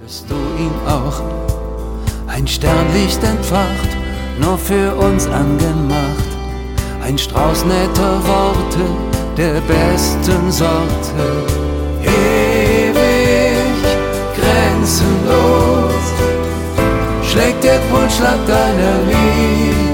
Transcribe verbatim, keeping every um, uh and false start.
bist du ihm auch. Ein Sternlicht entfacht, nur für uns angemacht. Ein Strauß netter Worte der besten Sorte. Ewig, grenzenlos schlägt der Pulsschlag deiner Liebe.